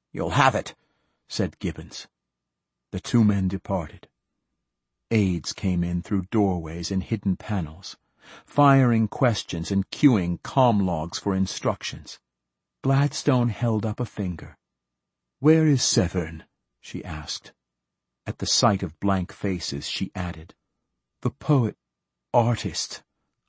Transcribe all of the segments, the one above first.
"You'll have it," said Gibbons. The two men departed. Aides came in through doorways and hidden panels, firing questions and cueing comm logs for instructions. Gladstone held up a finger. "Where is Severn?" she asked. At the sight of blank faces, she added, "The artist,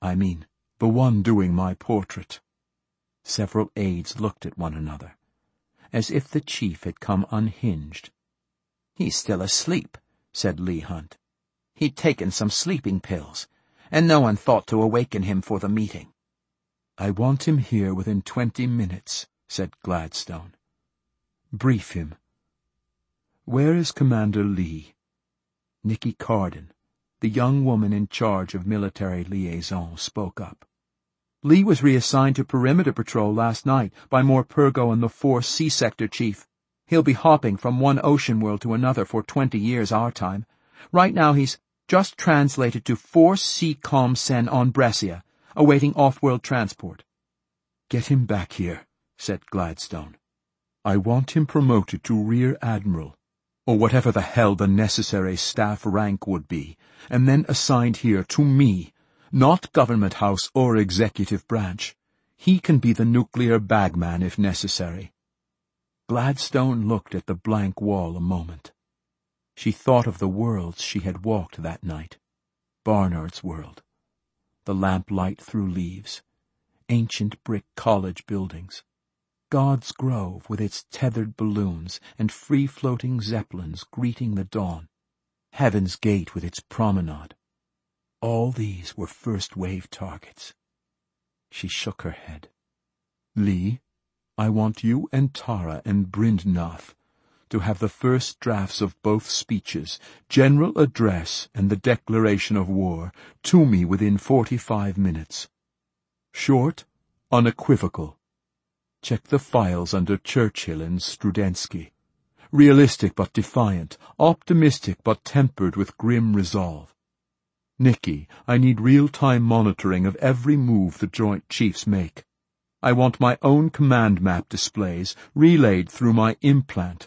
the one doing my portrait." Several aides looked at one another, as if the chief had come unhinged. "He's still asleep," said Leigh Hunt. "He'd taken some sleeping pills, and no one thought to awaken him for the meeting." "I want him here within 20 minutes, said Gladstone. "Brief him." "Where is Commander Lee?" Nicky Carden, the young woman in charge of military liaison, spoke up. "Lee was reassigned to perimeter patrol last night by Morpurgo and the 4 C sector chief. He'll be hopping from one ocean world to another for 20 years our time. Right now he's just translated to 4 C Sen on Brescia, awaiting off-world transport." "Get him back here," said Gladstone. "I want him promoted to Rear Admiral, or whatever the hell the necessary staff rank would be, and then assigned here to me, not Government House or Executive Branch. He can be the nuclear bagman if necessary." Gladstone looked at the blank wall a moment. She thought of the worlds she had walked that night. Barnard's world, the lamplight through leaves, ancient brick college buildings, God's Grove with its tethered balloons and free-floating zeppelins greeting the dawn, Heaven's Gate with its promenade. All these were first-wave targets. She shook her head. "Lee, I want you and Tara and Brindnath to have the first drafts of both speeches, General Address and the Declaration of War, to me within 45 minutes. Short, unequivocal. Check the files under Churchill and Strudensky. Realistic but defiant, optimistic but tempered with grim resolve. Nicky, I need real-time monitoring of every move the Joint Chiefs make. I want my own command map displays relayed through my implant.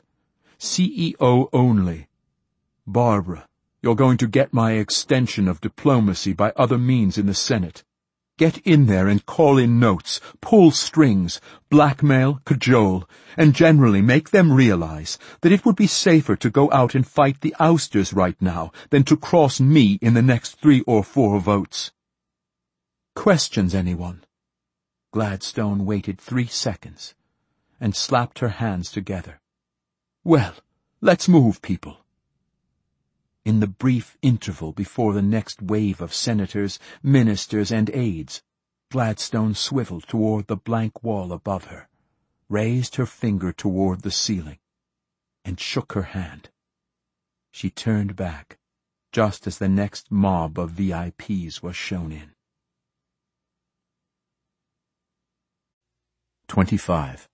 CEO only. Barbara, you're going to get my extension of diplomacy by other means in the Senate. Get in there and call in notes, pull strings, blackmail, cajole, and generally make them realize that it would be safer to go out and fight the ousters right now than to cross me in the next 3 or 4 votes." "Questions, anyone?" Gladstone waited 3 seconds and slapped her hands together. "Well, let's move, people." In the brief interval before the next wave of senators, ministers, and aides, Gladstone swiveled toward the blank wall above her, raised her finger toward the ceiling, and shook her hand. She turned back, just as the next mob of VIPs was shown in. 25.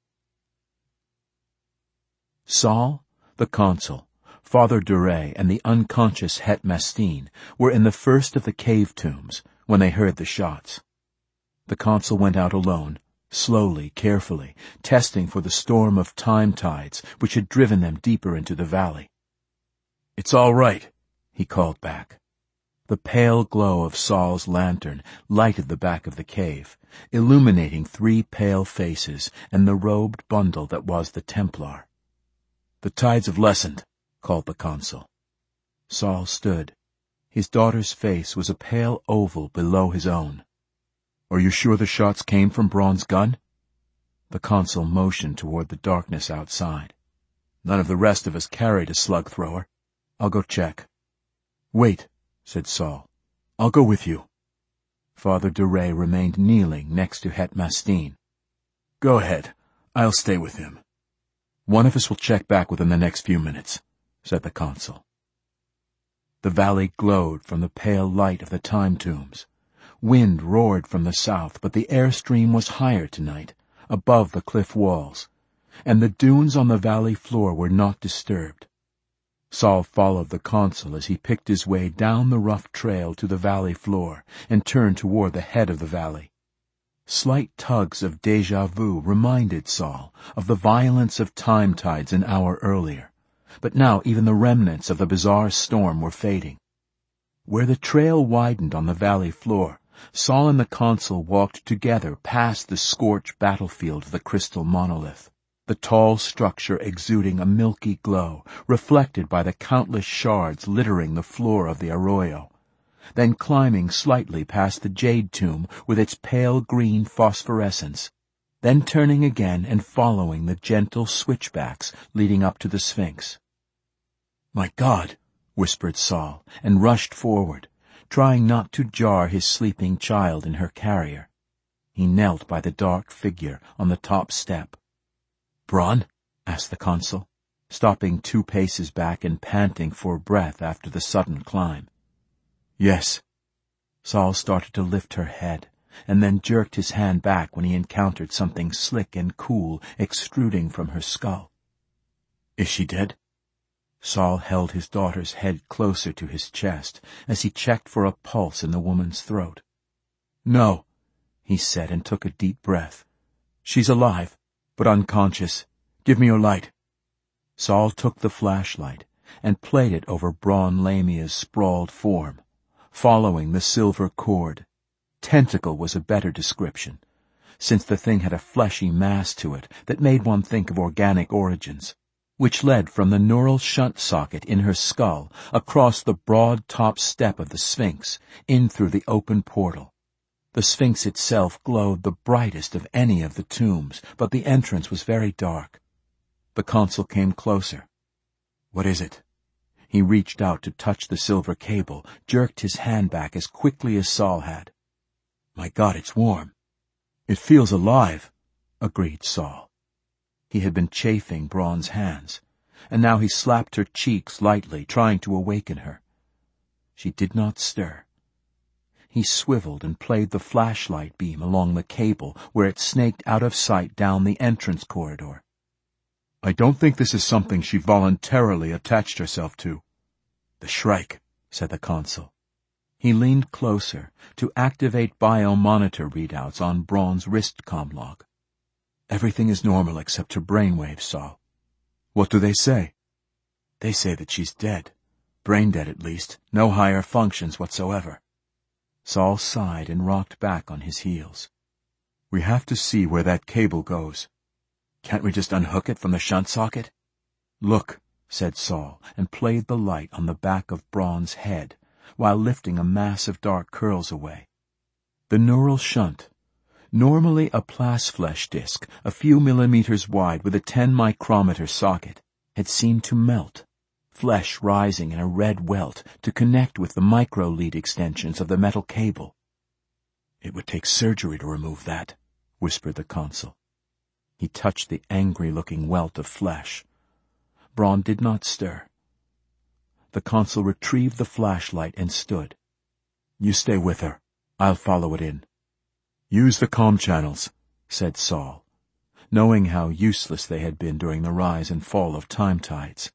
Saul, the consul, Father Duray, and the unconscious Het Mastine were in the first of the cave tombs when they heard the shots. The consul went out alone, slowly, carefully, testing for the storm of time tides which had driven them deeper into the valley. "It's all right," he called back. The pale glow of Saul's lantern lighted the back of the cave, illuminating 3 pale faces and the robed bundle that was the Templar. "The tides have lessened," called the consul. Saul stood. His daughter's face was a pale oval below his own. "Are you sure the shots came from Braun's gun?" The consul motioned toward the darkness outside. "None of the rest of us carried a slug thrower. I'll go check." "Wait," said Saul. "I'll go with you." Father Duray remained kneeling next to Het Mastine. "Go ahead. I'll stay with him." "One of us will check back within the next few minutes," said the consul. The valley glowed from the pale light of the time tombs. Wind roared from the south, but the airstream was higher tonight, above the cliff walls, and the dunes on the valley floor were not disturbed. Saul followed the consul as he picked his way down the rough trail to the valley floor and turned toward the head of the valley. Slight tugs of déjà vu reminded Saul of the violence of time tides an hour earlier, but now even the remnants of the bizarre storm were fading. Where the trail widened on the valley floor, Saul and the consul walked together past the scorched battlefield of the crystal monolith, the tall structure exuding a milky glow, reflected by the countless shards littering the floor of the arroyo, then climbing slightly past the jade tomb with its pale green phosphorescence, then turning again and following the gentle switchbacks leading up to the Sphinx. "My God!" whispered Saul, and rushed forward, trying not to jar his sleeping child in her carrier. He knelt by the dark figure on the top step. "Bronn?" asked the consul, stopping 2 paces back and panting for breath after the sudden climb. "Yes." Saul started to lift her head, and then jerked his hand back when he encountered something slick and cool extruding from her skull. "Is she dead?" Saul held his daughter's head closer to his chest as he checked for a pulse in the woman's throat. "No," he said, and took a deep breath. "She's alive, but unconscious. Give me your light." Saul took the flashlight and played it over Bronn Lamia's sprawled form, following the silver cord. Tentacle was a better description, since the thing had a fleshy mass to it that made one think of organic origins, which led from the neural shunt socket in her skull across the broad top step of the Sphinx, in through the open portal. The Sphinx itself glowed the brightest of any of the tombs, but the entrance was very dark. The consul came closer. "What is it?" He reached out to touch the silver cable, jerked his hand back as quickly as Saul had. "My God, it's warm." "It feels alive," agreed Saul. He had been chafing Bronn's hands, and now he slapped her cheeks lightly, trying to awaken her. She did not stir. He swiveled and played the flashlight beam along the cable where it snaked out of sight down the entrance corridor. "I don't think this is something she voluntarily attached herself to." "The Shrike," said the consul. He leaned closer to activate biomonitor readouts on Bronn's wrist comlog. "Everything is normal except her brainwaves, Saul." "What do they say?" "They say that she's dead. Brain dead, at least. No higher functions whatsoever." Saul sighed and rocked back on his heels. "We have to see where that cable goes." "Can't we just unhook it from the shunt socket?" "Look," said Saul, and played the light on the back of Bronn's head, while lifting a mass of dark curls away. The neural shunt, normally a plasflesh disc a few millimeters wide with a 10-micrometer socket, had seemed to melt, flesh rising in a red welt to connect with the micro-lead extensions of the metal cable. "It would take surgery to remove that," whispered the consul. He touched the angry-looking welt of flesh. Bronn did not stir. The consul retrieved the flashlight and stood. "You stay with her. I'll follow it in." "Use the comm channels," said Saul, knowing how useless they had been during the rise and fall of time tides.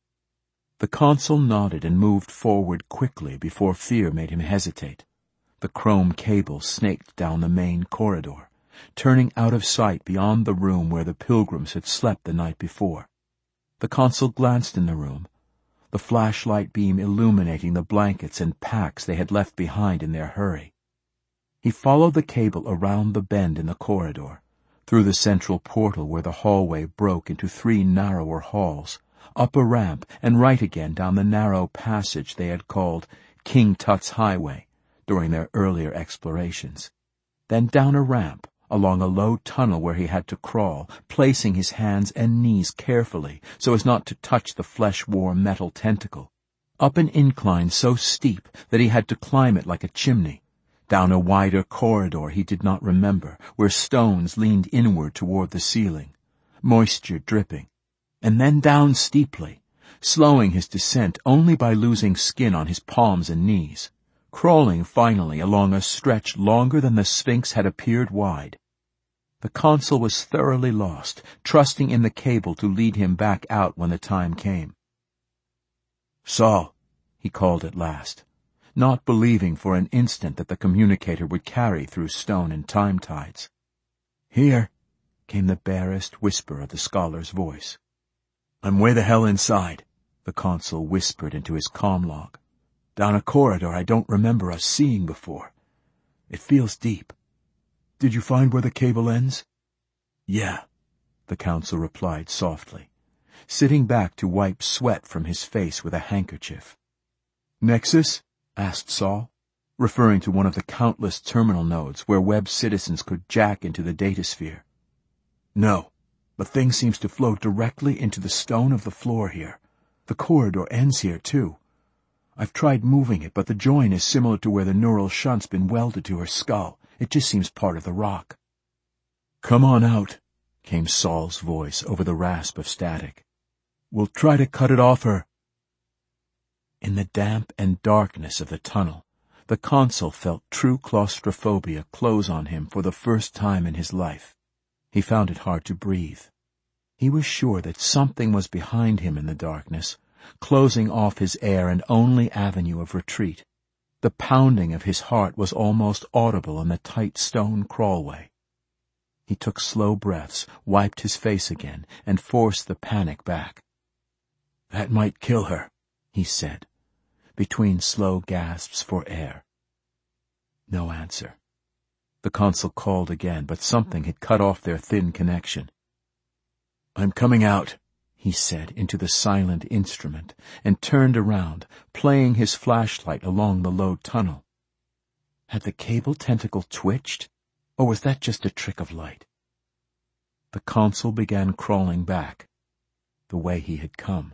The consul nodded and moved forward quickly before fear made him hesitate. The chrome cable snaked down the main corridor, turning out of sight beyond the room where the pilgrims had slept the night before. The consul glanced in the room, the flashlight beam illuminating the blankets and packs they had left behind in their hurry. He followed the cable around the bend in the corridor, through the central portal where the hallway broke into 3 narrower halls, up a ramp and right again down the narrow passage they had called King Tut's Highway during their earlier explorations, then down a ramp along a low tunnel where he had to crawl, placing his hands and knees carefully so as not to touch the flesh-warm metal tentacle, up an incline so steep that he had to climb it like a chimney, down a wider corridor he did not remember, where stones leaned inward toward the ceiling, moisture dripping, and then down steeply, slowing his descent only by losing skin on his palms and knees, crawling finally along a stretch longer than the Sphinx had appeared wide. The consul was thoroughly lost, trusting in the cable to lead him back out when the time came. "Saul," he called at last. not believing for an instant that the communicator would carry through stone and time tides. "Here," came the barest whisper of the scholar's voice. "I'm way the hell inside," the consul whispered into his comm-log. "Down a corridor I don't remember us seeing before. It feels deep. Did you find where the cable ends?" "Yeah," the consul replied softly, sitting back to wipe sweat from his face with a handkerchief. "Nexus?" asked Saul, referring to one of the countless terminal nodes where Webb citizens could jack into the datasphere. "No, but thing seems to flow directly into the stone of the floor here. The corridor ends here, too. I've tried moving it, but the join is similar to where the neural shunt's been welded to her skull. It just seems part of the rock." "Come on out," came Saul's voice over the rasp of static. "We'll try to cut it off her." In the damp and darkness of the tunnel, the consul felt true claustrophobia close on him for the first time in his life. He found it hard to breathe. He was sure that something was behind him in the darkness, closing off his air and only avenue of retreat. The pounding of his heart was almost audible in the tight stone crawlway. He took slow breaths, wiped his face again, and forced the panic back. "That might kill her," he said, between slow gasps for air. No answer. The consul called again, but something had cut off their thin connection. "I'm coming out," he said into the silent instrument, and turned around, playing his flashlight along the low tunnel. Had the cable tentacle twitched, or was that just a trick of light? The consul began crawling back, the way he had come.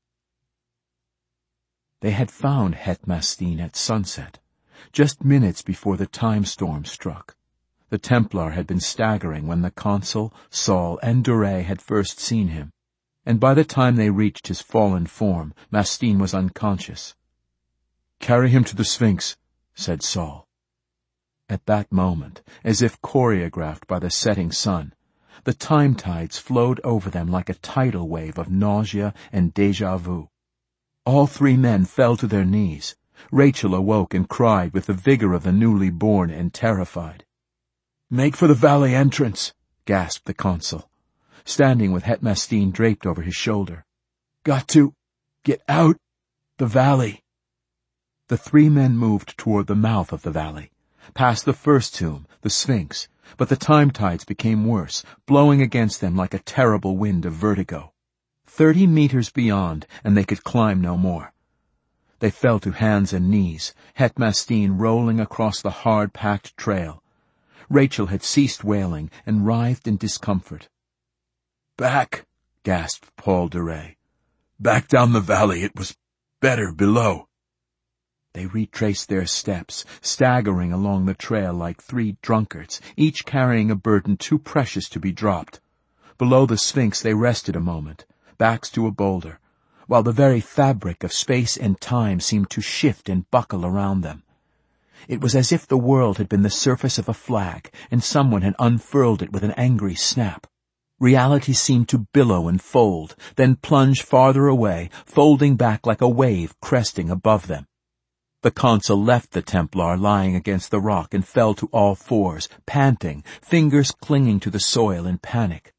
They had found Het Mastine at sunset, just minutes before the time storm struck. The Templar had been staggering when the consul, Saul, and Duray had first seen him, and by the time they reached his fallen form, Mastine was unconscious. "Carry him to the Sphinx," said Saul. At that moment, as if choreographed by the setting sun, the time tides flowed over them like a tidal wave of nausea and déjà vu. All three men fell to their knees. Rachel awoke and cried with the vigor of the newly born and terrified. "Make for the valley entrance," gasped the consul, standing with Het Mastine draped over his shoulder. "Got to get out the valley." The three men moved toward the mouth of the valley, past the first tomb, the Sphinx, but the time tides became worse, blowing against them like a terrible wind of vertigo. 30 meters beyond, and they could climb no more. They fell to hands and knees, Het Mastine rolling across the hard-packed trail. Rachel had ceased wailing and writhed in discomfort. "Back," gasped Paul Duray. "Back down the valley. It was better below." They retraced their steps, staggering along the trail like three drunkards, each carrying a burden too precious to be dropped. Below the Sphinx they rested a moment, backs to a boulder, while the very fabric of space and time seemed to shift and buckle around them. It was as if the world had been the surface of a flag, and someone had unfurled it with an angry snap. Reality seemed to billow and fold, then plunge farther away, folding back like a wave cresting above them. The consul left the Templar lying against the rock and fell to all fours, panting, fingers clinging to the soil in panic.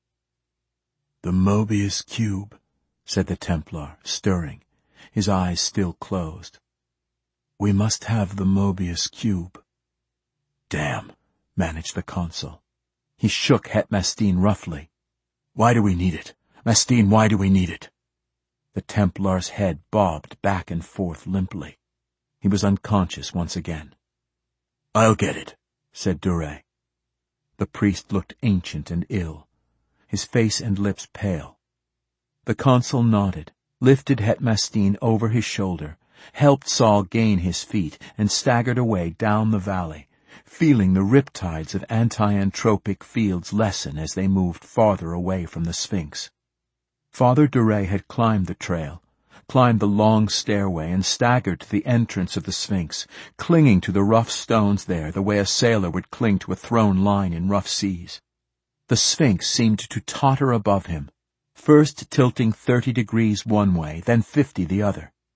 "The Mobius cube," said the Templar, stirring, his eyes still closed. "We must have the Mobius cube." "Damn," managed the consul. He shook Het Mastine roughly. "Why do we need it? Mastine, why do we need it?" The Templar's head bobbed back and forth limply. He was unconscious once again. "I'll get it," said Duray. The priest looked ancient and ill, his face and lips pale. The consul nodded, lifted Het Mastine over his shoulder, helped Saul gain his feet, and staggered away down the valley, feeling the riptides of anti-entropic fields lessen as they moved farther away from the Sphinx. Father Duray had climbed the trail, climbed the long stairway, and staggered to the entrance of the Sphinx, clinging to the rough stones there the way a sailor would cling to a thrown line in rough seas. The Sphinx seemed to totter above him, first tilting 30 degrees one way, then 50 the other.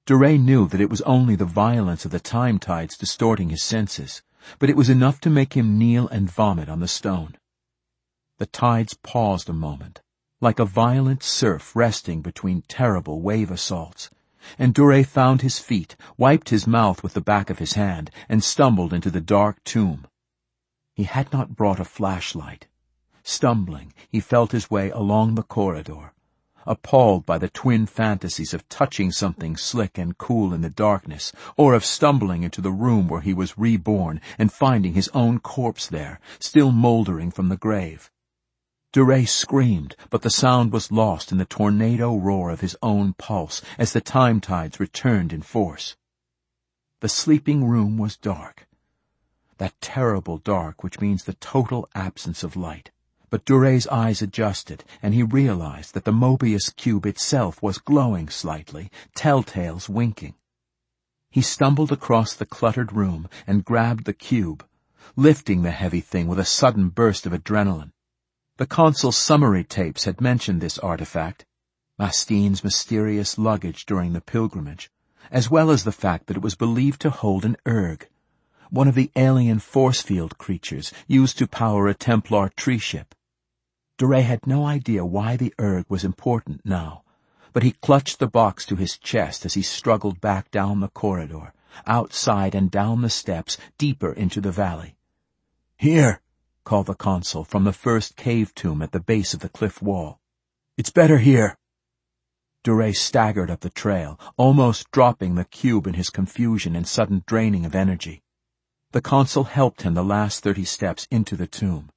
Duray knew that it was only the violence of the time tides distorting his senses, but it was enough to make him kneel and vomit on the stone. The tides paused a moment, like a violent surf resting between terrible wave assaults, and Duray found his feet, wiped his mouth with the back of his hand, and stumbled into the dark tomb. He had not brought a flashlight. Stumbling, he felt his way along the corridor, appalled by the twin fantasies of touching something slick and cool in the darkness, or of stumbling into the room where he was reborn and finding his own corpse there, still mouldering from the grave. Duray screamed, but the sound was lost in the tornado roar of his own pulse as the time tides returned in force. The sleeping room was dark. That terrible dark which means the total absence of light. But Duray's eyes adjusted, and he realized that the Mobius cube itself was glowing slightly, telltales winking. He stumbled across the cluttered room and grabbed the cube, lifting the heavy thing with a sudden burst of adrenaline. The consul's summary tapes had mentioned this artifact, Mastine's mysterious luggage during the pilgrimage, as well as the fact that it was believed to hold an erg, one of the alien force field creatures used to power a Templar tree ship. Duray had no idea why the erg was important now, but he clutched the box to his chest as he struggled back down the corridor, outside and down the steps, deeper into the valley. "Here!" called the consul from the first cave tomb at the base of the cliff wall. "It's better here." Duray staggered up the trail, almost dropping the cube in his confusion and sudden draining of energy. The consul helped him the last 30 steps into the tomb.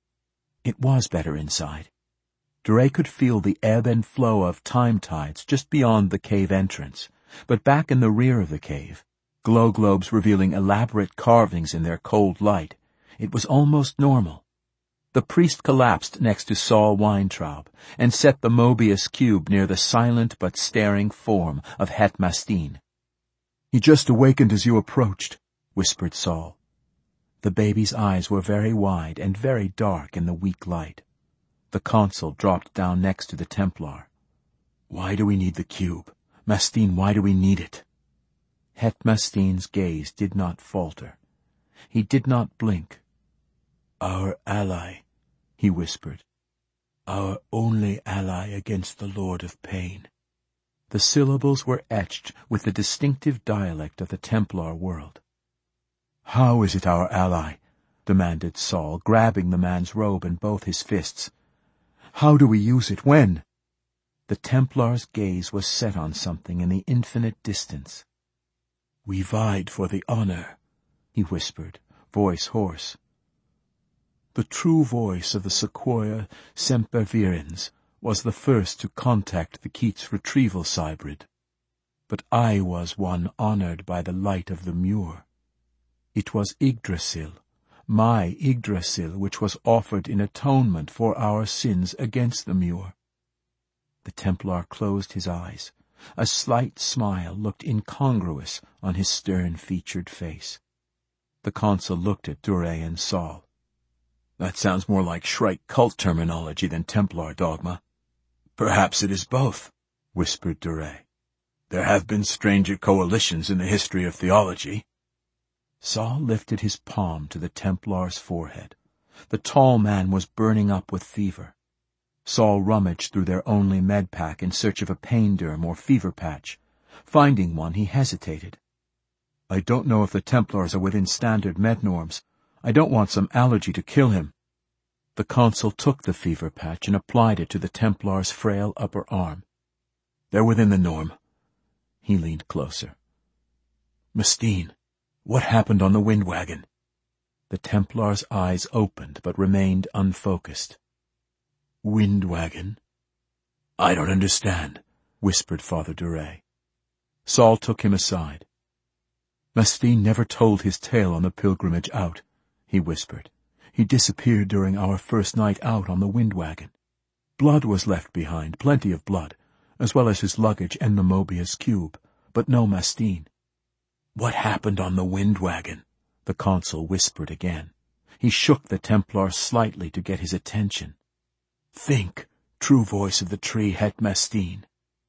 It was better inside. Duray could feel the ebb and flow of time tides just beyond the cave entrance, but back in the rear of the cave, glow globes revealing elaborate carvings in their cold light, it was almost normal. The priest collapsed next to Saul Weintraub and set the Mobius cube near the silent but staring form of Het Mastine. "He just awakened as you approached," whispered Saul. The baby's eyes were very wide and very dark in the weak light. The consul dropped down next to the Templar. "Why do we need the cube? Mastine, why do we need it?" Het Mastine's gaze did not falter. He did not blink. "Our ally," he whispered. "Our only ally against the Lord of Pain." The syllables were etched with the distinctive dialect of the Templar world. "How is it our ally?" demanded Saul, grabbing the man's robe in both his fists. "How do we use it? When?" The Templar's gaze was set on something in the infinite distance. "We vied for the honor," he whispered, voice hoarse. "The true voice of the Sequoia sempervirens was the first to contact the Keats retrieval cybrid. But I was one honored by the light of the Muir. It was Yggdrasil, my Yggdrasil, which was offered in atonement for our sins against the Muir." The Templar closed his eyes. A slight smile looked incongruous on his stern-featured face. The consul looked at Duray and Saul. "That sounds more like Shrike cult terminology than Templar dogma." "Perhaps it is both," whispered Duray. "There have been stranger coalitions in the history of theology." Saul lifted his palm to the Templar's forehead. The tall man was burning up with fever. Saul rummaged through their only med pack in search of a pain derm or fever patch. Finding one, he hesitated. "I don't know if the Templars are within standard med norms. I don't want some allergy to kill him." The consul took the fever patch and applied it to the Templar's frail upper arm. "They're within the norm." He leaned closer. "Mastine, what happened on the wind wagon?" The Templar's eyes opened but remained unfocused. "Wind wagon?" "I don't understand," whispered Father Duray. Saul took him aside. "Mastine never told his tale on the pilgrimage out," he whispered. "He disappeared during our first night out on the wind wagon. Blood was left behind, plenty of blood, as well as his luggage and the Mobius cube, but no Mastine." "What happened on the wind wagon?" the consul whispered again. He shook the Templar slightly to get his attention. "Think, true voice of the tree Het Mastine."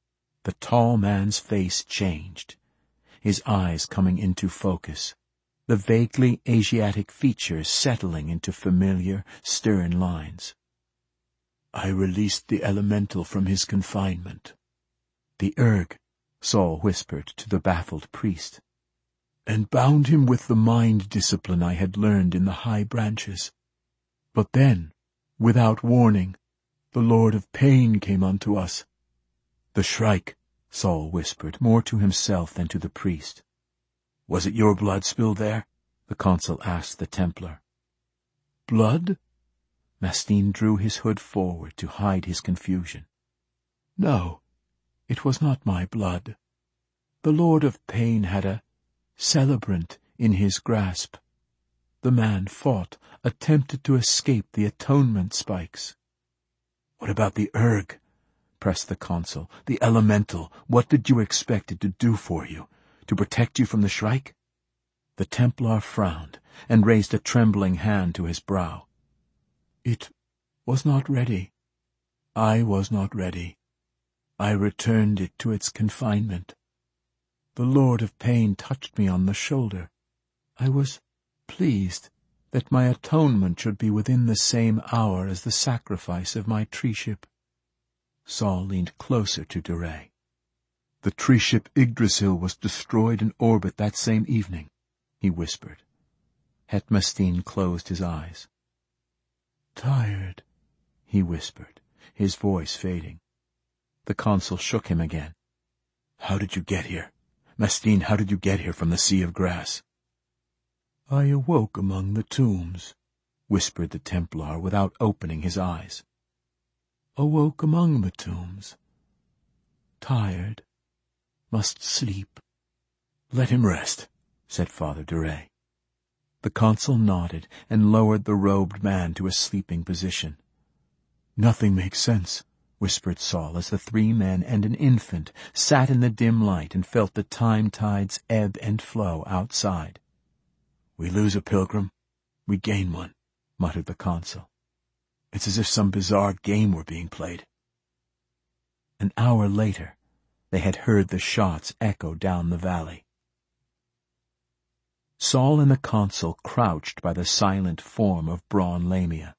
The tall man's face changed, his eyes coming into focus, the vaguely Asiatic features settling into familiar, stern lines. "I released the elemental from his confinement." "The Erg," Saul whispered to the baffled priest. "And bound him with the mind discipline I had learned in the high branches. But then, without warning, the Lord of Pain came unto us." "The Shrike," Saul whispered, more to himself than to the priest. "Was it your blood spilled there?" the consul asked the Templar. "Blood?" Mastine drew his hood forward to hide his confusion. "No, it was not my blood. The Lord of Pain had a celebrant in his grasp. The man fought, attempted to escape the atonement spikes." "What about the Erg?" pressed the consul. "The elemental, what did you expect it to do for you? To protect you from the Shrike?" The Templar frowned and raised a trembling hand to his brow. "It was not ready. I was not ready. I returned it to its confinement. The Lord of Pain touched me on the shoulder. I was pleased that my atonement should be within the same hour as the sacrifice of my tree-ship." Saul leaned closer to de Rey. "The tree-ship Yggdrasil was destroyed in orbit that same evening," he whispered. Het Mastine closed his eyes. "Tired," he whispered, his voice fading. The consul shook him again. "How did you get here? Mastine, how did you get here from the Sea of Grass?" "I awoke among the tombs," whispered the Templar without opening his eyes. "Awoke among the tombs. Tired. Must sleep." "Let him rest," said Father de Rey. The consul nodded and lowered the robed man to a sleeping position. "Nothing makes sense," whispered Saul as the three men and an infant sat in the dim light and felt the time tides ebb and flow outside. "We lose a pilgrim, we gain one," muttered the consul. "It's as if some bizarre game were being played." An hour later, they had heard the shots echo down the valley. Saul and the consul crouched by the silent form of Braun Lamia.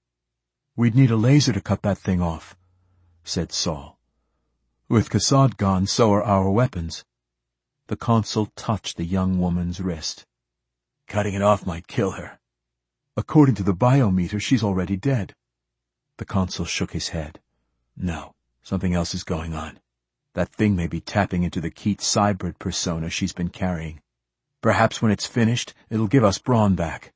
"We'd need a laser to cut that thing off," said Saul. "With Kassad gone, so are our weapons." The consul touched the young woman's wrist. "Cutting it off might kill her." "According to the biometer, she's already dead." The consul shook his head. "No, something else is going on. That thing may be tapping into the Keat Cybrid persona she's been carrying. Perhaps when it's finished, it'll give us Braun back."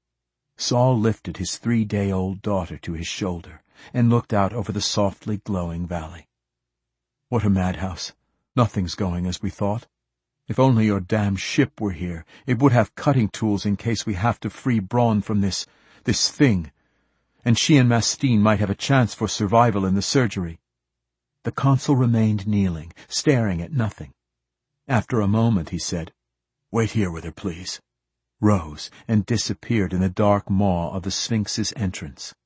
Saul lifted his 3-day-old daughter to his shoulder and looked out over the softly glowing valley. "What a madhouse. Nothing's going as we thought. If only your damn ship were here, it would have cutting tools in case we have to free Braun from this thing, and she and Mastine might have a chance for survival in the surgery." The consul remained kneeling, staring at nothing. After a moment he said, "Wait here with her, please," rose, and disappeared in the dark maw of the Sphinx's entrance.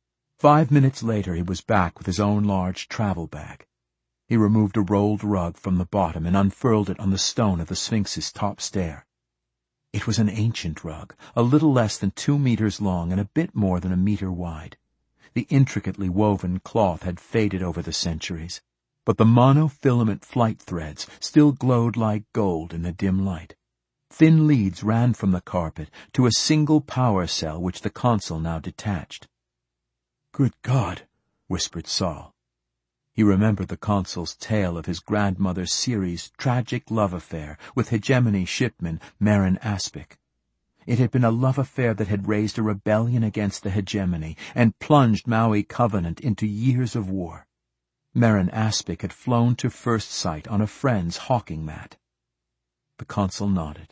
5 minutes later he was back with his own large travel bag. He removed a rolled rug from the bottom and unfurled it on the stone of the Sphinx's top stair. It was an ancient rug, a little less than 2 meters long and a bit more than a meter wide. The intricately woven cloth had faded over the centuries, but the monofilament flight threads still glowed like gold in the dim light. Thin leads ran from the carpet to a single power cell which the consul now detached. "Good God," whispered Saul. He remembered the consul's tale of his grandmother Ciri's tragic love affair with hegemony shipman Marin Aspic. It had been a love affair that had raised a rebellion against the hegemony and plunged Maui Covenant into years of war. Marin Aspic had flown to first sight on a friend's hawking mat. The consul nodded.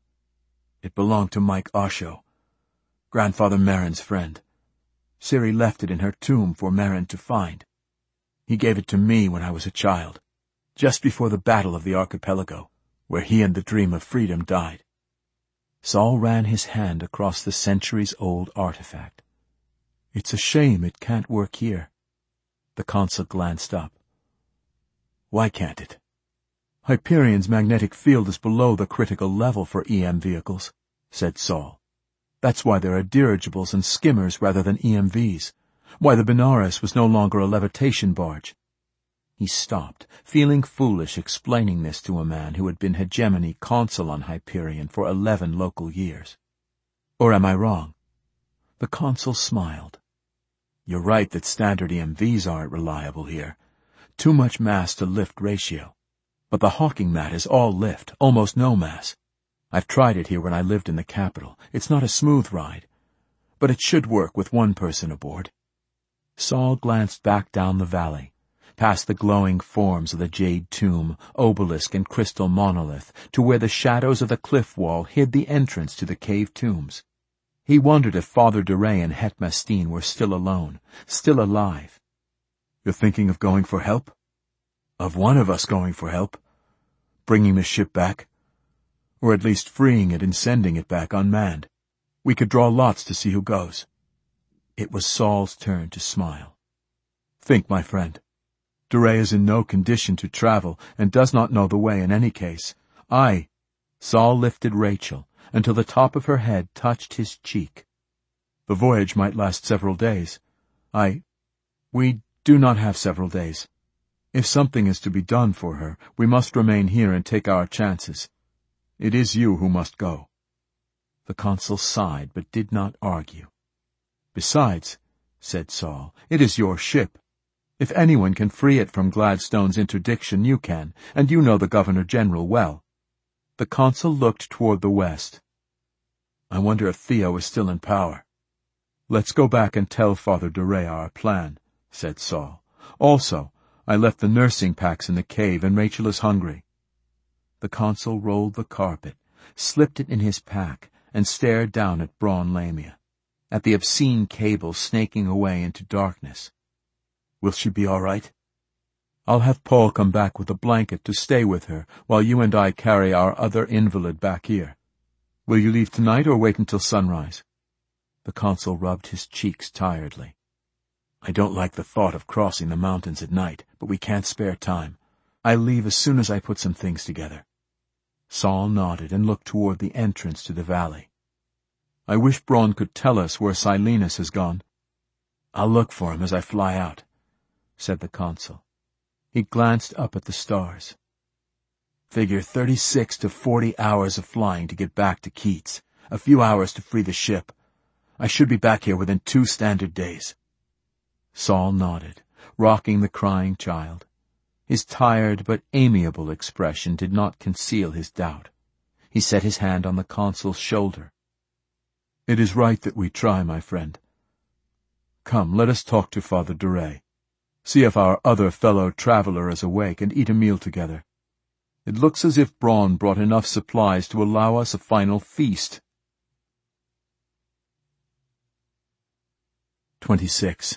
"It belonged to Mike Osho, Grandfather Marin's friend. Ciri left it in her tomb for Marin to find. He gave it to me when I was a child, just before the Battle of the Archipelago, where he and the dream of freedom died." Saul ran his hand across the centuries-old artifact. "It's a shame it can't work here." The consul glanced up. Why can't it? Hyperion's magnetic field is below the critical level for EM vehicles, said Saul. That's why there are dirigibles and skimmers rather than EMVs. Why the Benares was no longer a levitation barge. He stopped, feeling foolish explaining this to a man who had been hegemony consul on Hyperion for 11 local years. Or am I wrong? The consul smiled. You're right that standard EMVs aren't reliable here. Too much mass to lift ratio. But the Hawking mat is all lift, almost no mass. I've tried it here when I lived in the capital. It's not a smooth ride. But it should work with one person aboard. Saul glanced back down the valley, past the glowing forms of the jade tomb, obelisk, and crystal monolith, to where the shadows of the cliff wall hid the entrance to the cave tombs. He wondered if Father Duray and Het Mastine were still alone, still alive. You're thinking of going for help? Of one of us going for help? Bringing the ship back? Or at least freeing it and sending it back unmanned. We could draw lots to see who goes. It was Saul's turn to smile. Think, my friend. Duray is in no condition to travel and does not know the way in any case. Saul lifted Rachel until the top of her head touched his cheek. The voyage might last several days. We do not have several days. If something is to be done for her, we must remain here and take our chances. It is you who must go. The consul sighed, but did not argue. Besides, said Saul, it is your ship. If anyone can free it from Gladstone's interdiction, you can, and you know the Governor-General well. The consul looked toward the west. I wonder if Theo is still in power. Let's go back and tell Father Duray our plan, said Saul. Also, I left the nursing packs in the cave, and Rachel is hungry. The consul rolled the carpet, slipped it in his pack, and stared down at Braun Lamia, at the obscene cable snaking away into darkness. Will she be all right? I'll have Paul come back with a blanket to stay with her while you and I carry our other invalid back here. Will you leave tonight or wait until sunrise? The consul rubbed his cheeks tiredly. I don't like the thought of crossing the mountains at night, but we can't spare time. I'll leave as soon as I put some things together. Saul nodded and looked toward the entrance to the valley. I wish Braun could tell us where Silenus has gone. I'll look for him as I fly out, said the consul. He glanced up at the stars. Figure 36 to 40 hours of flying to get back to Keats, a few hours to free the ship. I should be back here within 2 standard days. Saul nodded, rocking the crying child. His tired but amiable expression did not conceal his doubt. He set his hand on the consul's shoulder. It is right that we try, my friend. Come, let us talk to Father Duray. See if our other fellow traveler is awake and eat a meal together. It looks as if Braun brought enough supplies to allow us a final feast. 26.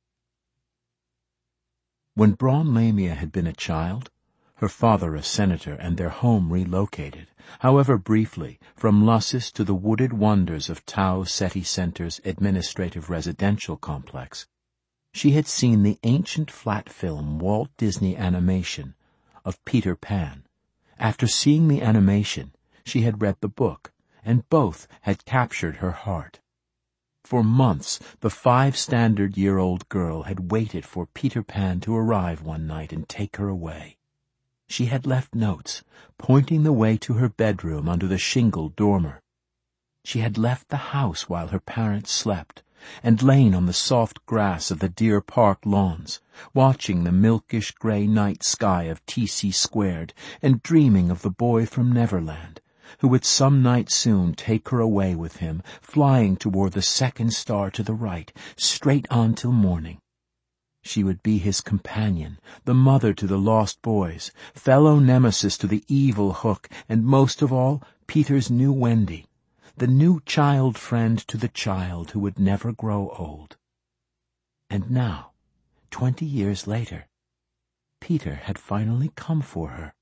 When Braun Lamia had been a child, her father a senator and their home relocated, however briefly, from Lussus to the wooded wonders of Tau Ceti Center's administrative residential complex, she had seen the ancient flat film Walt Disney animation of Peter Pan. After seeing the animation, she had read the book, and both had captured her heart. For months, the 5-standard-year-old girl had waited for Peter Pan to arrive one night and take her away. She had left notes, pointing the way to her bedroom under the shingled dormer. She had left the house while her parents slept, and lain on the soft grass of the Deer Park lawns, watching the milkish gray night sky of T.C. Squared and dreaming of the boy from Neverland, who would some night soon take her away with him, flying toward the second star to the right, straight on till morning. She would be his companion, the mother to the lost boys, fellow nemesis to the evil Hook, and most of all, Peter's new Wendy, the new child friend to the child who would never grow old. And now, 20 years later, Peter had finally come for her.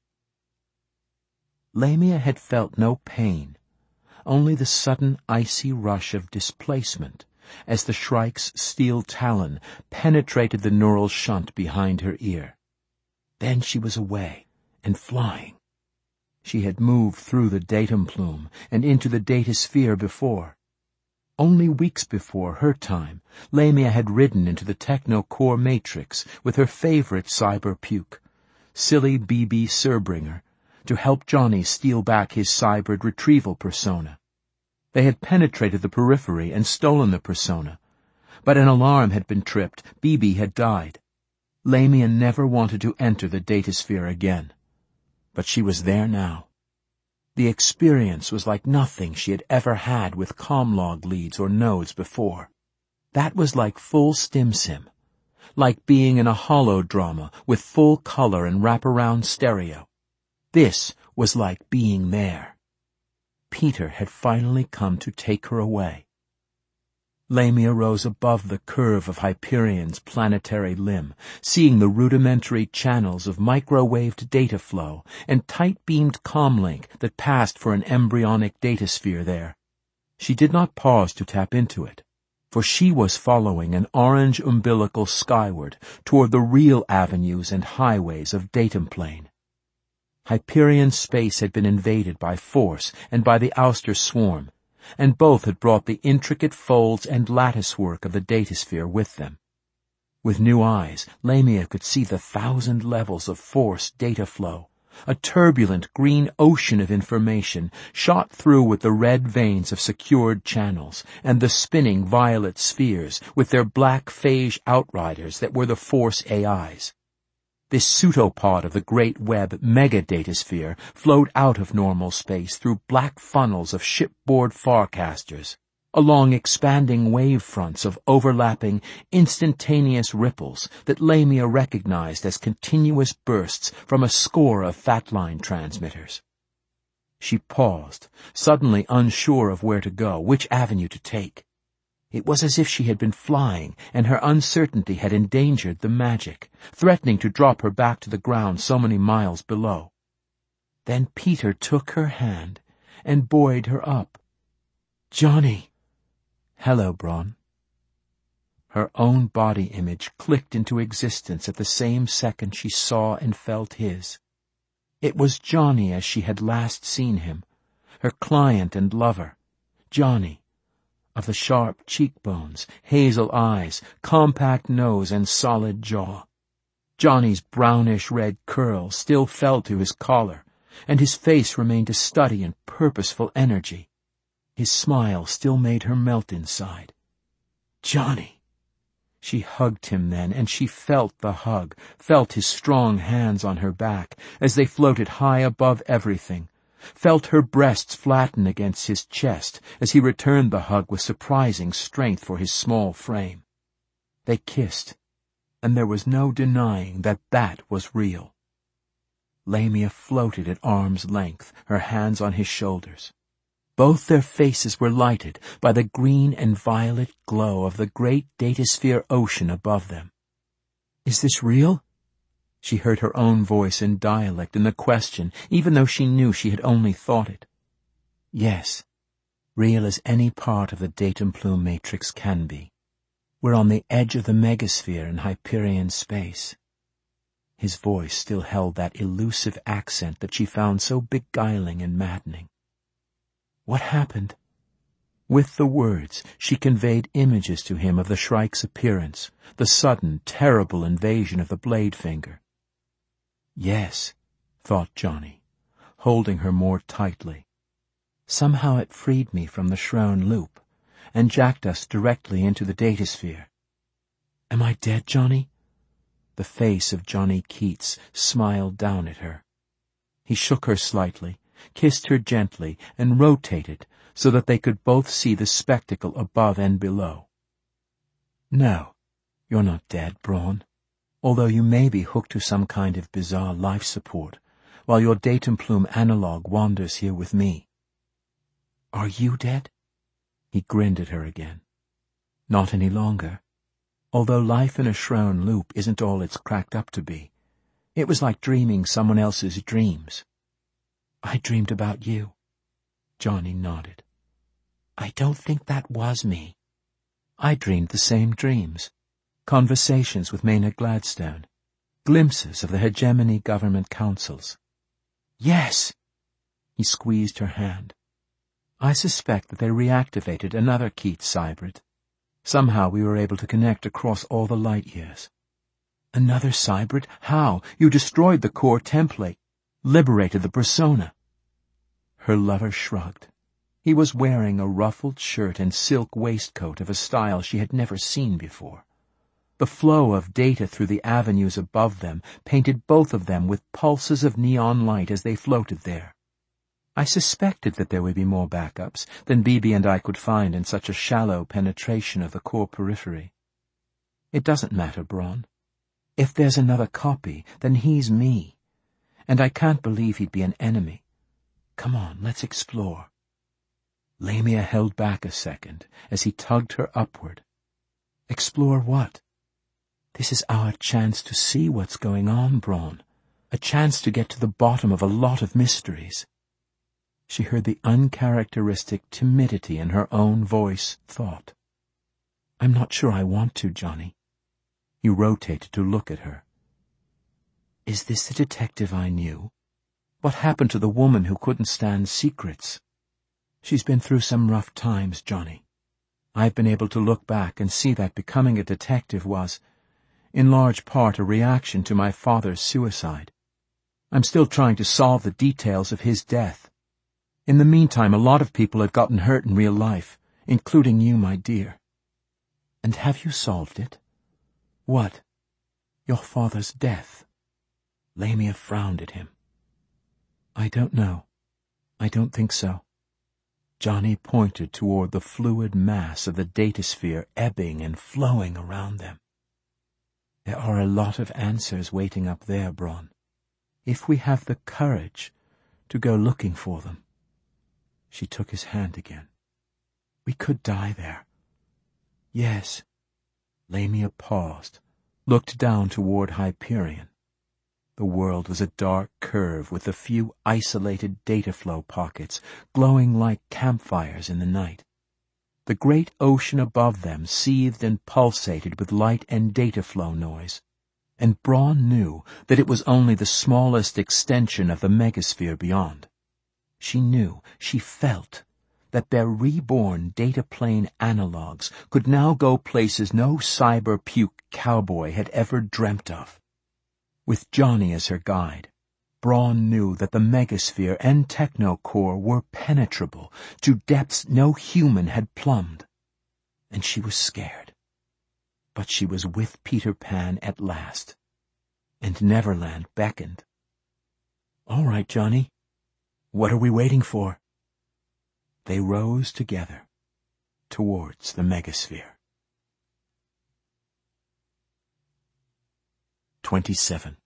Lamia had felt no pain, only the sudden icy rush of displacement as the shrike's steel talon penetrated the neural shunt behind her ear. Then she was away and flying. She had moved through the datum plume and into the datasphere before. Only weeks before her time, Lamia had ridden into the Techno-Core Matrix with her favorite cyber-puke, silly BB Surbringer, to help Johnny steal back his cybered retrieval persona. They had penetrated the periphery and stolen the persona, but an alarm had been tripped. BB had died. Lamia never wanted to enter the datasphere again, but she was there now. The experience was like nothing she had ever had with Comlog leads or nodes before. That was like full StimSim, like being in a holodrama with full color and wraparound stereo. This was like being there. Peter had finally come to take her away. Lamia rose above the curve of Hyperion's planetary limb, seeing the rudimentary channels of microwaved data flow and tight-beamed comlink that passed for an embryonic datasphere there. She did not pause to tap into it, for she was following an orange umbilical skyward toward the real avenues and highways of Datum Plane. Hyperion space had been invaded by Force and by the Ouster swarm, and both had brought the intricate folds and latticework of the datasphere with them. With new eyes, Lamia could see the 1,000 levels of Force data flow, a turbulent green ocean of information shot through with the red veins of secured channels and the spinning violet spheres with their black phage outriders that were the Force AIs. This pseudopod of the Great Web mega-datasphere flowed out of normal space through black funnels of shipboard farcasters, along expanding wavefronts of overlapping, instantaneous ripples that Lamia recognized as continuous bursts from a score of fatline transmitters. She paused, suddenly unsure of where to go, which avenue to take. It was as if she had been flying, and her uncertainty had endangered the magic, threatening to drop her back to the ground so many miles below. Then Peter took her hand and buoyed her up. "Johnny!" "Hello, Bron." Her own body image clicked into existence at the same second she saw and felt his. It was Johnny as she had last seen him, her client and lover, Johnny, of the sharp cheekbones, hazel eyes, compact nose, and solid jaw. Johnny's brownish-red curls still fell to his collar, and his face remained a study in purposeful energy. His smile still made her melt inside. "Johnny!" She hugged him then, and she felt the hug, felt his strong hands on her back as they floated high above everything, felt her breasts flatten against his chest as he returned the hug with surprising strength for his small frame. They kissed, and there was no denying that that was real. Lamia floated at arm's length, her hands on his shoulders. Both their faces were lighted by the green and violet glow of the great datasphere ocean above them. "Is this real?" She heard her own voice in dialect in the question, even though she knew she had only thought it. "Yes, real as any part of the Datum Plume Matrix can be. We're on the edge of the megasphere in Hyperion space." His voice still held that elusive accent that she found so beguiling and maddening. "What happened?" With the words, she conveyed images to him of the Shrike's appearance, the sudden, terrible invasion of the Bladefinger. "Yes," thought Johnny, holding her more tightly. "Somehow it freed me from the Shrone loop and jacked us directly into the datasphere. Am I dead, Johnny?" The face of Johnny Keats smiled down at her. He shook her slightly, kissed her gently, and rotated so that they could both see the spectacle above and below. "No, you're not dead, Braun, although you may be hooked to some kind of bizarre life support, while your Datum Plume analog wanders here with me." "Are you dead?" He grinned at her again. "Not any longer, although life in a Shrone loop isn't all it's cracked up to be. It was like dreaming someone else's dreams." "I dreamed about you." Johnny nodded. "I don't think that was me. I dreamed the same dreams. Conversations with Maynard Gladstone. glimpses of the hegemony government councils. Yes! He squeezed her hand. I suspect that they reactivated another Keats cybrid. Somehow we were able to connect across all the light years. Another cybrid? How? You destroyed the core template, liberated the persona. Her lover shrugged. He was wearing a ruffled shirt and silk waistcoat of a style she had never seen before. The flow of data through the avenues above them painted both of them with pulses of neon light as they floated there. I suspected that there would be more backups than Bibi and I could find in such a shallow penetration of the core periphery. It doesn't matter, Bron. If there's another copy, then he's me. And I can't believe he'd be an enemy. Come on, let's explore. Lamia held back a second as he tugged her upward. Explore what? This is our chance to see what's going on, Bron. A chance to get to the bottom of a lot of mysteries. She heard the uncharacteristic timidity in her own voice, thought. I'm not sure I want to, Johnny. He rotated to look at her. Is this the detective I knew? What happened to the woman who couldn't stand secrets? She's been through some rough times, Johnny. I've been able to look back and see that becoming a detective was, in large part, a reaction to my father's suicide. I'm still trying to solve the details of his death. In the meantime, a lot of people had gotten hurt in real life, including you, my dear. And have you solved it? What? Your father's death? Lamia frowned at him. I don't know. I don't think so. Johnny pointed toward the fluid mass of the datasphere ebbing and flowing around them. There are a lot of answers waiting up there, Bron, if we have the courage to go looking for them. She took his hand again. We could die there. Yes. Lamia paused, looked down toward Hyperion. The world was a dark curve with a few isolated data flow pockets glowing like campfires in the night. The great ocean above them seethed and pulsated with light and data flow noise, and Bron knew that it was only the smallest extension of the megasphere beyond. She knew, she felt, that their reborn data plane analogues could now go places no cyber-puke cowboy had ever dreamt of. With Johnny as her guide, Bron knew that the megasphere and technocore were penetrable to depths no human had plumbed, and she was scared. But she was with Peter Pan at last, and Neverland beckoned. All right, Johnny. What are we waiting for? They rose together towards the megasphere. 27.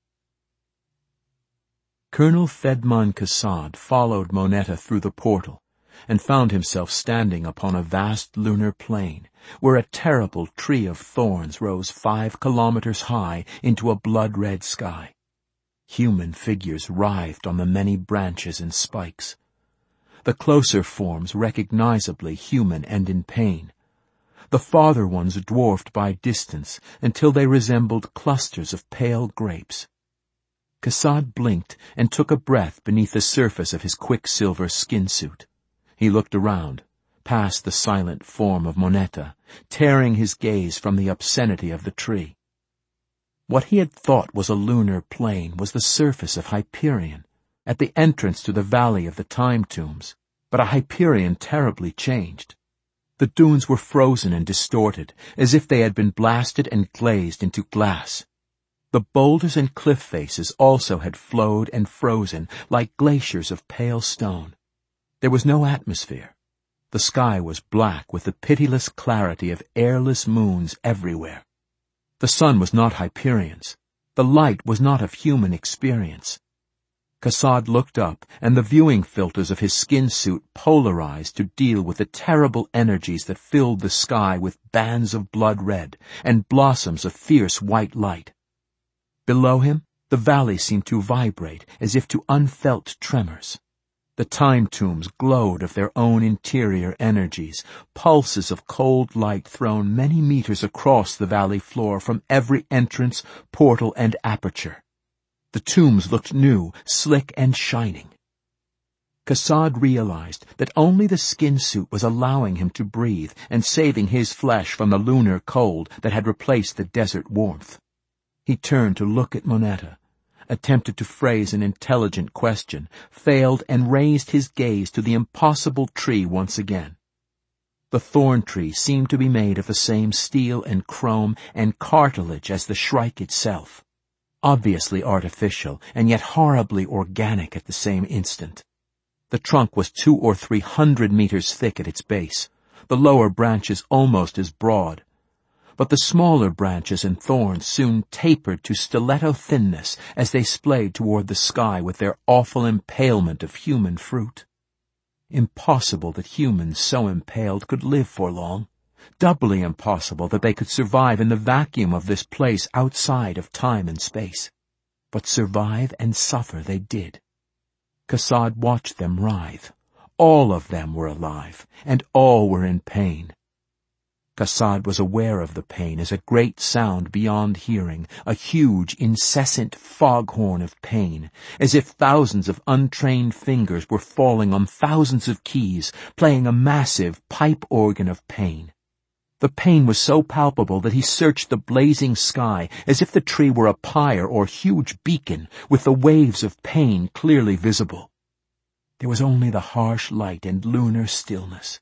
Colonel Fedman Kassad followed Moneta through the portal and found himself standing upon a vast lunar plain where a terrible tree of thorns rose 5 kilometers high into a blood-red sky. Human figures writhed on the many branches and spikes. The closer forms recognizably human and in pain. The farther ones dwarfed by distance until they resembled clusters of pale grapes. Kassad blinked and took a breath beneath the surface of his quicksilver skin suit. He looked around, past the silent form of Moneta, tearing his gaze from the obscenity of the tree. What he had thought was a lunar plain was the surface of Hyperion, at the entrance to the valley of the Time Tombs, but a Hyperion terribly changed. The dunes were frozen and distorted, as if they had been blasted and glazed into glass. The boulders and cliff faces also had flowed and frozen like glaciers of pale stone. There was no atmosphere. The sky was black with the pitiless clarity of airless moons everywhere. The sun was not Hyperion's. The light was not of human experience. Kassad looked up, and the viewing filters of his skin suit polarized to deal with the terrible energies that filled the sky with bands of blood red and blossoms of fierce white light. Below him, the valley seemed to vibrate as if to unfelt tremors. The time tombs glowed of their own interior energies, pulses of cold light thrown many meters across the valley floor from every entrance, portal, and aperture. The tombs looked new, slick, and shining. Kassad realized that only the skin suit was allowing him to breathe and saving his flesh from the lunar cold that had replaced the desert warmth. He turned to look at Moneta, attempted to phrase an intelligent question, failed, and raised his gaze to the impossible tree once again. The thorn tree seemed to be made of the same steel and chrome and cartilage as the shrike itself, obviously artificial and yet horribly organic at the same instant. The trunk was 200 or 300 meters thick at its base, the lower branches almost as broad, but the smaller branches and thorns soon tapered to stiletto thinness as they splayed toward the sky with their awful impalement of human fruit. Impossible that humans so impaled could live for long. Doubly impossible that they could survive in the vacuum of this place outside of time and space. But survive and suffer they did. Kassad watched them writhe. All of them were alive, and all were in pain. Kassad was aware of the pain as a great sound beyond hearing, a huge, incessant foghorn of pain, as if thousands of untrained fingers were falling on thousands of keys, playing a massive pipe organ of pain. The pain was so palpable that he searched the blazing sky as if the tree were a pyre or huge beacon, with the waves of pain clearly visible. There was only the harsh light and lunar stillness.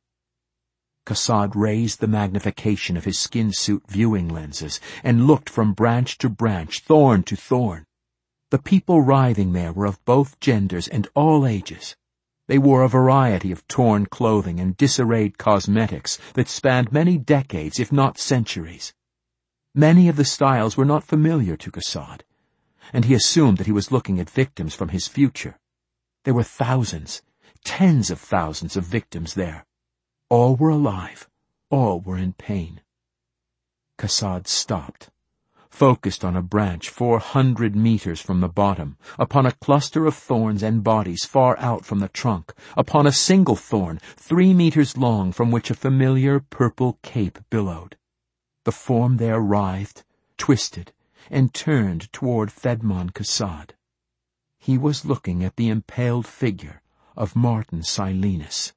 Kassad raised the magnification of his skin suit viewing lenses and looked from branch to branch, thorn to thorn. The people writhing there were of both genders and all ages. They wore a variety of torn clothing and disarrayed cosmetics that spanned many decades, if not centuries. Many of the styles were not familiar to Kassad, and he assumed that he was looking at victims from his future. There were thousands, tens of thousands of victims there. All were alive. All were in pain. Kassad stopped, focused on a branch 400 meters from the bottom, upon a cluster of thorns and bodies far out from the trunk, upon a single thorn 3 meters long from which a familiar purple cape billowed. The form there writhed, twisted, and turned toward Thedmon Kassad. He was looking at the impaled figure of Martin Silenus.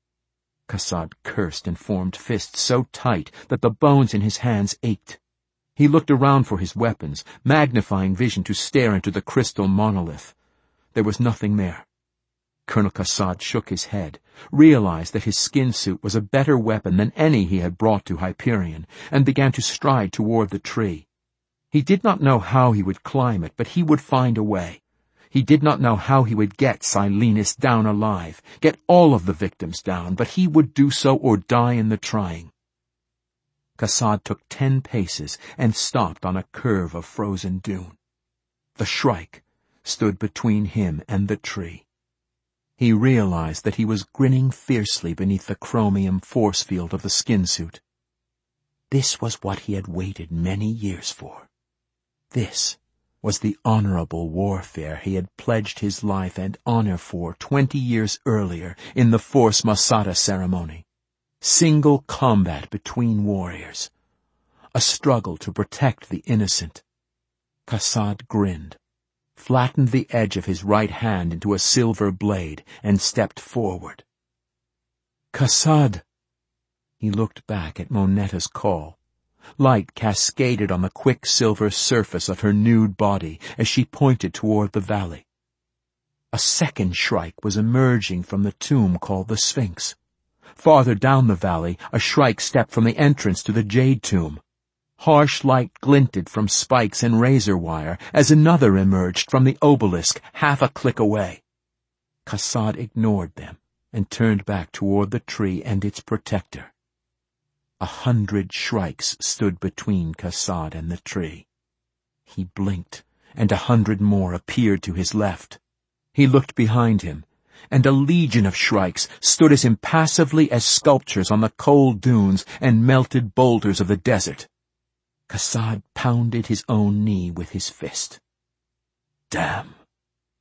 Kassad cursed and formed fists so tight that the bones in his hands ached. He looked around for his weapons, magnifying vision to stare into the crystal monolith. There was nothing there. Colonel Kassad shook his head, realized that his skin suit was a better weapon than any he had brought to Hyperion, and began to stride toward the tree. He did not know how he would climb it, but he would find a way. He did not know how he would get Silenus down alive, get all of the victims down, but he would do so or die in the trying. Kassad took 10 paces and stopped on a curve of frozen dune. The shrike stood between him and the tree. He realized that he was grinning fiercely beneath the chromium force field of the skin suit. This was what he had waited many years for. This was the honorable warfare he had pledged his life and honor for 20 years earlier in the Force Masada ceremony. Single combat between warriors. A struggle to protect the innocent. Kassad grinned, flattened the edge of his right hand into a silver blade, and stepped forward. "Kassad!" He looked back at Moneta's call. Light cascaded on the quicksilver surface of her nude body as she pointed toward the valley. A second shrike was emerging from the tomb called the Sphinx. Farther down the valley, a shrike stepped from the entrance to the Jade Tomb. Harsh light glinted from spikes and razor wire as another emerged from the obelisk half a click away. Kassad ignored them and turned back toward the tree and its protector. 100 shrikes stood between Kassad and the tree. He blinked, and 100 more appeared to his left. He looked behind him, and a legion of shrikes stood as impassively as sculptures on the cold dunes and melted boulders of the desert. Kassad pounded his own knee with his fist. Damn!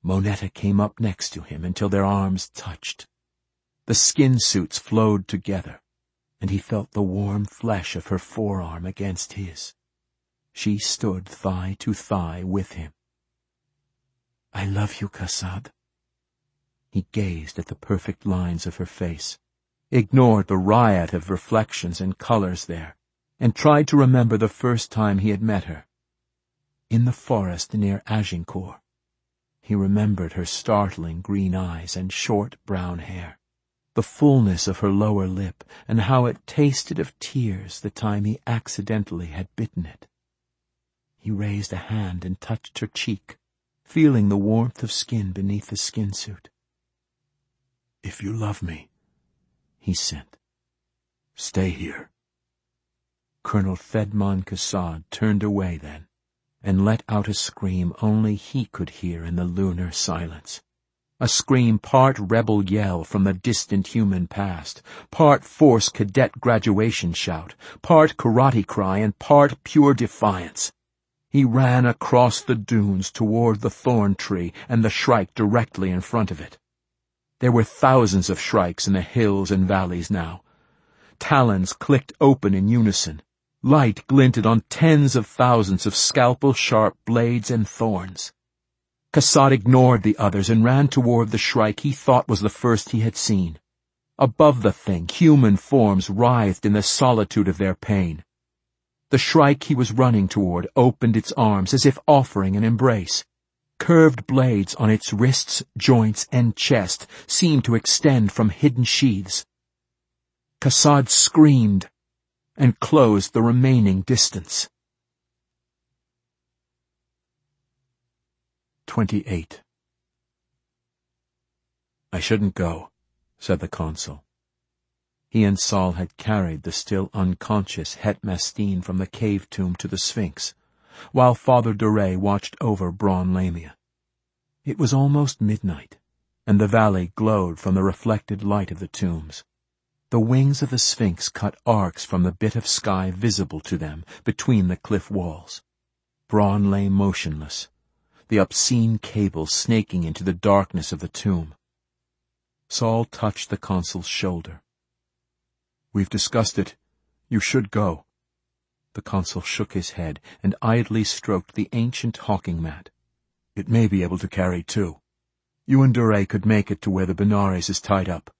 Moneta came up next to him until their arms touched. The skin suits flowed together, and he felt the warm flesh of her forearm against his. She stood thigh to thigh with him. "I love you, Kassad." He gazed at the perfect lines of her face, ignored the riot of reflections and colors there, and tried to remember the first time he had met her. In the forest near Agincourt. He remembered her startling green eyes and short brown hair, the fullness of her lower lip, and how it tasted of tears the time he accidentally had bitten it. He raised a hand and touched her cheek, feeling the warmth of skin beneath the skin suit. "If you love me," he said, "stay here." Colonel Fedman Kassad turned away then, and let out a scream only he could hear in the lunar silence. A scream part rebel yell from the distant human past, part force cadet graduation shout, part karate cry, and part pure defiance. He ran across the dunes toward the thorn tree and the shrike directly in front of it. There were thousands of shrikes in the hills and valleys now. Talons clicked open in unison. Light glinted on tens of thousands of scalpel-sharp blades and thorns. Kassad ignored the others and ran toward the shrike he thought was the first he had seen. Above the thing, human forms writhed in the solitude of their pain. The shrike he was running toward opened its arms as if offering an embrace. Curved blades on its wrists, joints, and chest seemed to extend from hidden sheaths. Kassad screamed and closed the remaining distance. 28. "I shouldn't go," said the consul. He and Saul had carried the still unconscious Het Mastine from the cave tomb to the Sphinx, while Father Duray watched over Braun Lamia. It was almost midnight, and the valley glowed from the reflected light of the tombs. The wings of the Sphinx cut arcs from the bit of sky visible to them between the cliff walls. Braun lay motionless, the obscene cable snaking into the darkness of the tomb. Saul touched the consul's shoulder. "We've discussed it. You should go." The consul shook his head and idly stroked the ancient hawking mat. "It may be able to carry two. You and Duray could make it to where the Benares is tied up."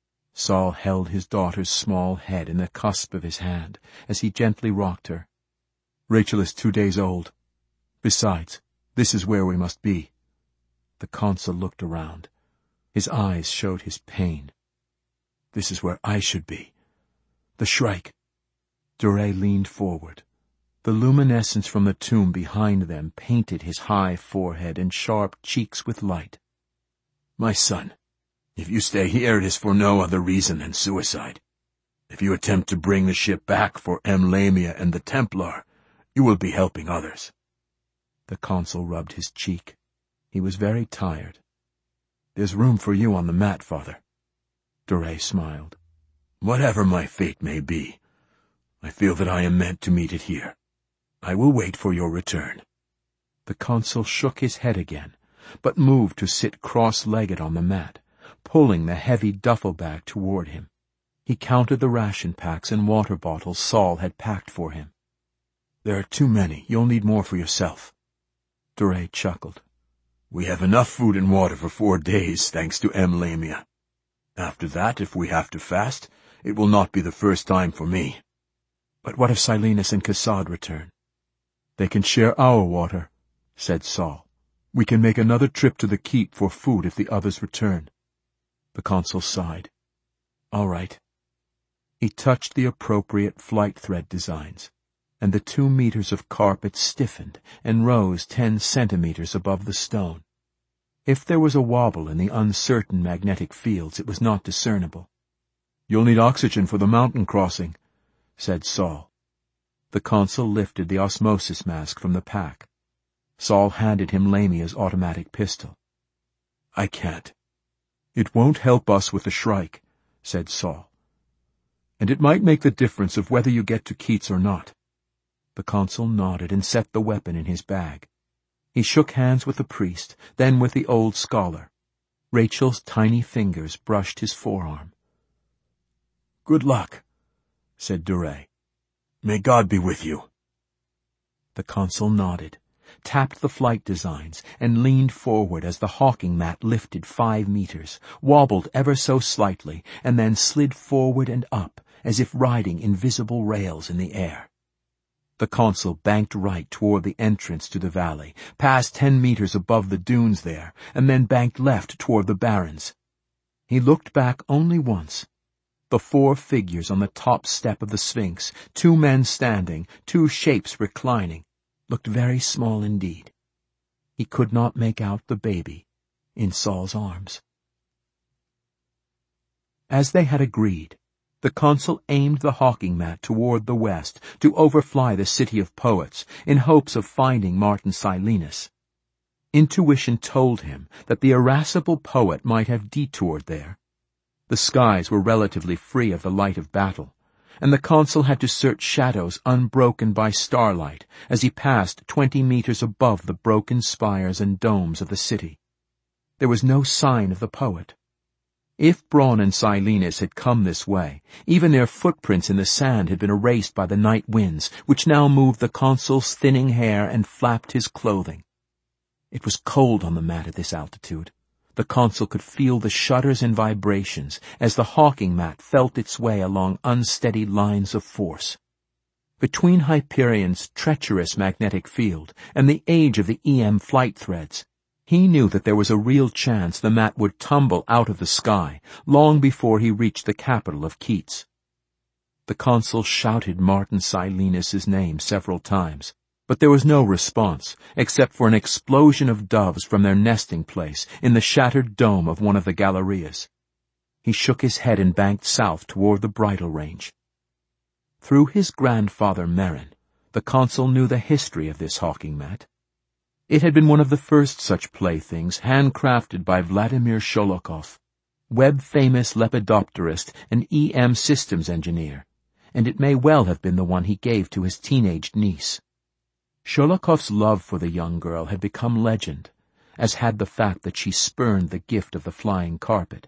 Saul held his daughter's small head in the cusp of his hand as he gently rocked her. "Rachel is 2 days old. Besides, this is where we must be." The consul looked around. His eyes showed his pain. "This is where I should be. The shrike." Duray leaned forward. The luminescence from the tomb behind them painted his high forehead and sharp cheeks with light. "My son, if you stay here, it is for no other reason than suicide. If you attempt to bring the ship back for Lamia and the Templar, you will be helping others." The consul rubbed his cheek. He was very tired. "There's room for you on the mat, Father." Duray smiled. "Whatever my fate may be, I feel that I am meant to meet it here. I will wait for your return." The consul shook his head again, but moved to sit cross-legged on the mat, pulling the heavy duffel bag toward him. He counted the ration packs and water bottles Saul had packed for him. "There are too many. You'll need more for yourself." Duray chuckled. "We have enough food and water for 4 days, thanks to Lamia. After that, if we have to fast, it will not be the first time for me." "But what if Silenus and Kassad return?" "They can share our water," said Saul. "We can make another trip to the keep for food if the others return." The consul sighed. "All right." He touched the appropriate flight thread designs, and the 2 meters of carpet stiffened and rose 10 centimeters above the stone. If there was a wobble in the uncertain magnetic fields, it was not discernible. "You'll need oxygen for the mountain crossing," said Saul. The consul lifted the osmosis mask from the pack. Saul handed him Lamia's automatic pistol. "I can't." "It won't help us with the shrike," said Saul. "And it might make the difference of whether you get to Keats or not." The consul nodded and set the weapon in his bag. He shook hands with the priest, then with the old scholar. Rachel's tiny fingers brushed his forearm. "Good luck," said Duret. "May God be with you." The consul nodded, tapped the flight designs, and leaned forward as the hawking mat lifted 5 meters, wobbled ever so slightly, and then slid forward and up, as if riding invisible rails in the air. The consul banked right toward the entrance to the valley, passed 10 meters above the dunes there, and then banked left toward the barrens. He looked back only once. The 4 figures on the top step of the Sphinx, 2 men standing, 2 shapes reclining, looked very small indeed. He could not make out the baby in Saul's arms. As they had agreed, the consul aimed the hawking mat toward the west to overfly the city of poets in hopes of finding Martin Silenus. Intuition told him that the irascible poet might have detoured there. The skies were relatively free of the light of battle, and the consul had to search shadows unbroken by starlight as he passed 20 meters above the broken spires and domes of the city. There was no sign of the poet. If Braun and Silenus had come this way, even their footprints in the sand had been erased by the night winds, which now moved the consul's thinning hair and flapped his clothing. It was cold on the mat at this altitude. The consul could feel the shudders and vibrations as the hawking mat felt its way along unsteady lines of force. Between Hyperion's treacherous magnetic field and the age of the EM flight threads, he knew that there was a real chance the mat would tumble out of the sky long before he reached the capital of Keats. The consul shouted Martin Silenus's name several times, but there was no response except for an explosion of doves from their nesting place in the shattered dome of one of the gallerias. He shook his head and banked south toward the bridle range. Through his grandfather Merin, the consul knew the history of this hawking mat. It had been one of the first such playthings handcrafted by Vladimir Sholokov, web-famous lepidopterist and EM systems engineer, and it may well have been the one he gave to his teenaged niece. Sholokov's love for the young girl had become legend, as had the fact that she spurned the gift of the flying carpet.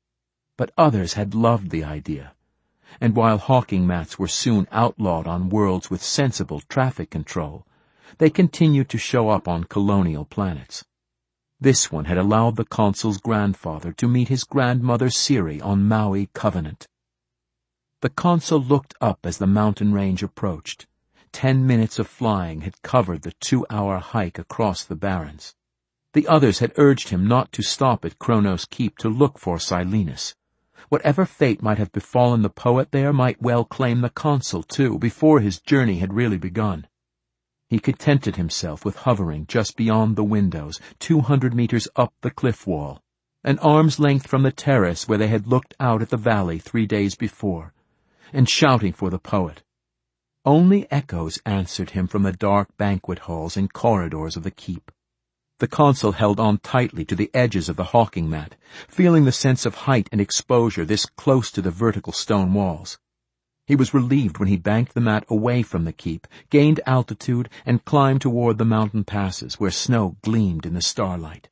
But others had loved the idea, and while hawking mats were soon outlawed on worlds with sensible traffic control, they continued to show up on colonial planets. This one had allowed the consul's grandfather to meet his grandmother Siri on Maui Covenant. The consul looked up as the mountain range approached. 10 minutes of flying had covered the 2-hour hike across the barrens. The others had urged him not to stop at Kronos Keep to look for Silenus. Whatever fate might have befallen the poet there might well claim the consul, too, before his journey had really begun. He contented himself with hovering just beyond the windows, 200 meters up the cliff wall, an arm's length from the terrace where they had looked out at the valley 3 days before, and shouting for the poet. Only echoes answered him from the dark banquet halls and corridors of the keep. The consul held on tightly to the edges of the hawking mat, feeling the sense of height and exposure this close to the vertical stone walls. He was relieved when he banked the mat away from the keep, gained altitude, and climbed toward the mountain passes where snow gleamed in the starlight.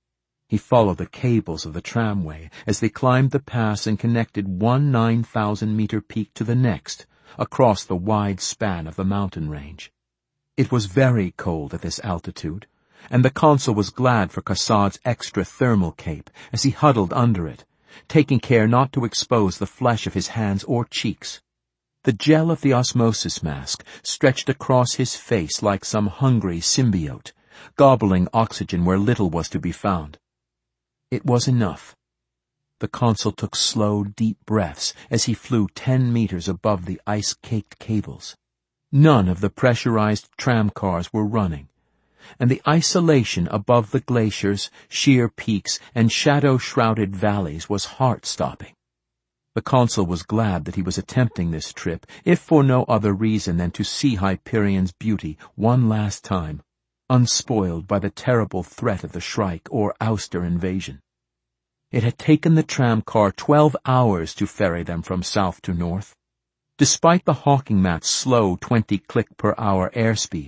He followed the cables of the tramway as they climbed the pass and connected one 9,000-meter peak to the next, across the wide span of the mountain range. It was very cold at this altitude, and the consul was glad for Kassad's extra thermal cape as he huddled under it, taking care not to expose the flesh of his hands or cheeks. The gel of the osmosis mask stretched across his face like some hungry symbiote, gobbling oxygen where little was to be found. It was enough. The consul took slow, deep breaths as he flew 10 meters above the ice-caked cables. None of the pressurized tram cars were running, and the isolation above the glaciers, sheer peaks, and shadow-shrouded valleys was heart-stopping. The consul was glad that he was attempting this trip, if for no other reason than to see Hyperion's beauty one last time, unspoiled by the terrible threat of the Shrike or Auster invasion. It had taken the tram car 12 hours to ferry them from south to north. Despite the hawking mat's slow 20-click-per-hour airspeed,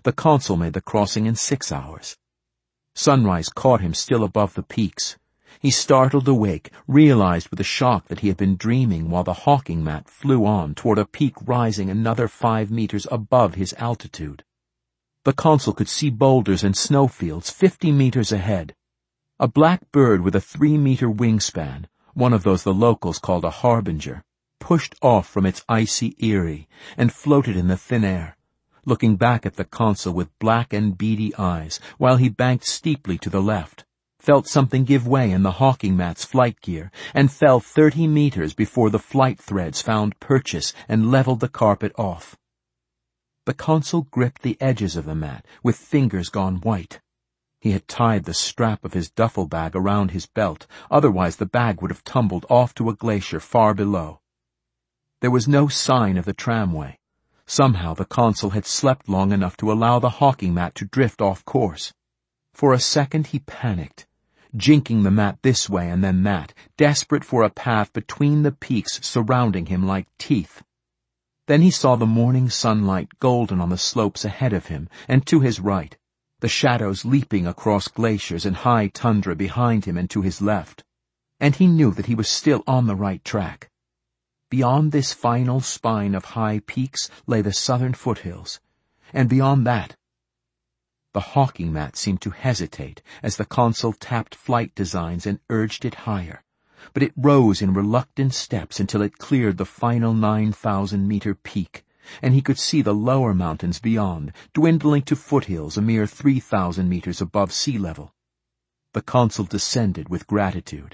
The consul made the crossing in 6 hours. Sunrise caught him still above the peaks. He startled awake, realized with a shock that he had been dreaming while the hawking mat flew on toward a peak rising another 5 meters above his altitude. The consul could see boulders and snowfields 50 meters ahead. A black bird with a 3-meter wingspan, one of those the locals called a harbinger, pushed off from its icy eyrie and floated in the thin air, looking back at the consul with black and beady eyes while he banked steeply to the left, felt something give way in the hawking mat's flight gear, and fell 30 meters before the flight threads found purchase and leveled the carpet off. The consul gripped the edges of the mat with fingers gone white. He had tied the strap of his duffel bag around his belt, otherwise the bag would have tumbled off to a glacier far below. There was no sign of the tramway. Somehow the consul had slept long enough to allow the hawking mat to drift off course. For a second he panicked, jinking the mat this way and then that, desperate for a path between the peaks surrounding him like teeth. Then he saw the morning sunlight golden on the slopes ahead of him and to his right, the shadows leaping across glaciers and high tundra behind him and to his left, and he knew that he was still on the right track. Beyond this final spine of high peaks lay the southern foothills, and beyond that, the hawking mat seemed to hesitate as the consul tapped flight designs and urged it higher, but it rose in reluctant steps until it cleared the final 9,000-meter peak, and he could see the lower mountains beyond, dwindling to foothills a mere 3,000 meters above sea level. The consul descended with gratitude.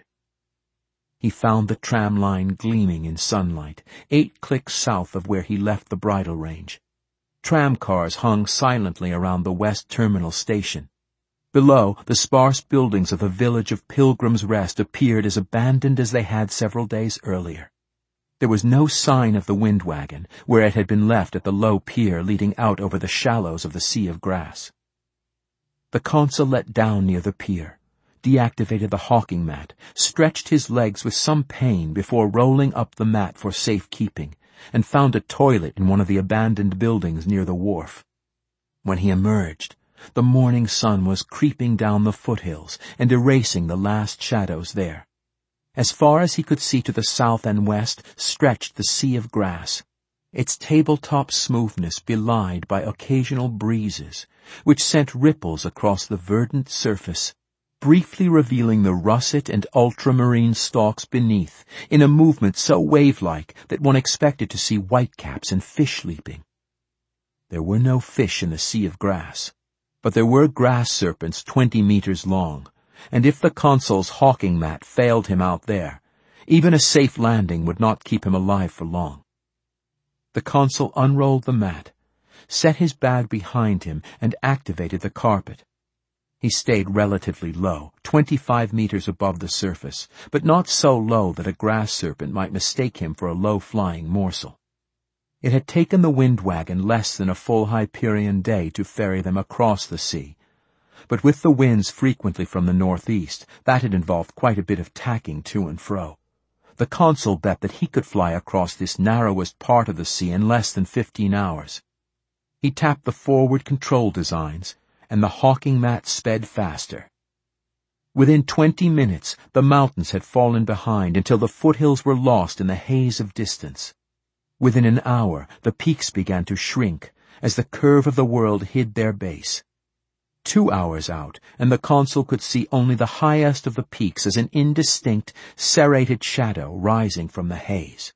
He found the tram line gleaming in sunlight, 8 clicks south of where he left the bridle range. Tram cars hung silently around the West Terminal station. Below, the sparse buildings of the village of Pilgrim's Rest appeared as abandoned as they had several days earlier. There was no sign of the wind wagon, where it had been left at the low pier leading out over the shallows of the Sea of Grass. The consul let down near the pier, deactivated the hawking mat, stretched his legs with some pain before rolling up the mat for safekeeping, and found a toilet in one of the abandoned buildings near the wharf. When he emerged, the morning sun was creeping down the foothills and erasing the last shadows there. As far as he could see to the south and west stretched the Sea of Grass, its tabletop smoothness belied by occasional breezes, which sent ripples across the verdant surface, briefly revealing the russet and ultramarine stalks beneath in a movement so wave-like that one expected to see whitecaps and fish leaping. There were no fish in the Sea of Grass, but there were grass serpents 20 meters long, and if the consul's hawking mat failed him out there, even a safe landing would not keep him alive for long. The consul unrolled the mat, set his bag behind him, and activated the carpet. He stayed relatively low, 25 meters above the surface, but not so low that a grass serpent might mistake him for a low-flying morsel. It had taken the wind wagon less than a full Hyperion day to ferry them across the sea, but with the winds frequently from the northeast, that had involved quite a bit of tacking to and fro. The consul bet that he could fly across this narrowest part of the sea in less than 15 hours. He tapped the forward control designs, and the hawking mat sped faster. Within 20 minutes, the mountains had fallen behind until the foothills were lost in the haze of distance. Within an hour, the peaks began to shrink as the curve of the world hid their base. 2 hours out, and the consul could see only the highest of the peaks as an indistinct, serrated shadow rising from the haze.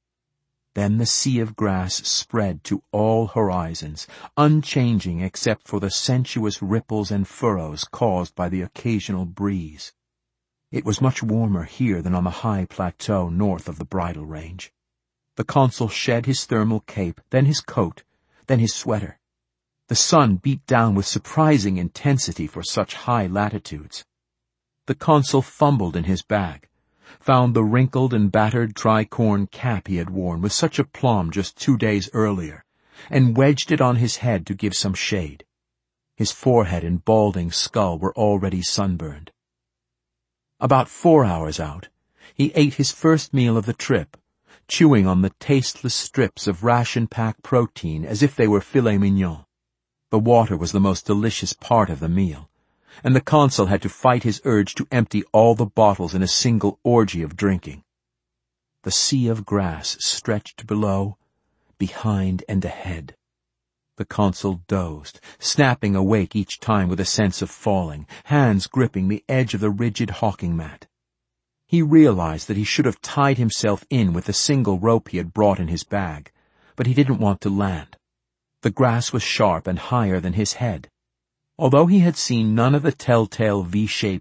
Then the Sea of Grass spread to all horizons, unchanging except for the sensuous ripples and furrows caused by the occasional breeze. It was much warmer here than on the high plateau north of the bridle range. The consul shed his thermal cape, then his coat, then his sweater. The sun beat down with surprising intensity for such high latitudes. The consul fumbled in his bag, found the wrinkled and battered tricorn cap he had worn with such aplomb just 2 days earlier, and wedged it on his head to give some shade. His forehead and balding skull were already sunburned. About 4 hours out, he ate his first meal of the trip, chewing on the tasteless strips of ration-pack protein as if they were filet mignon. The water was the most delicious part of the meal, and the consul had to fight his urge to empty all the bottles in a single orgy of drinking. The sea of grass stretched below, behind and ahead. The consul dozed, snapping awake each time with a sense of falling, hands gripping the edge of the rigid hawking mat. He realized that he should have tied himself in with the single rope he had brought in his bag, but he didn't want to land. The grass was sharp and higher than his head. Although he had seen none of the telltale V-shaped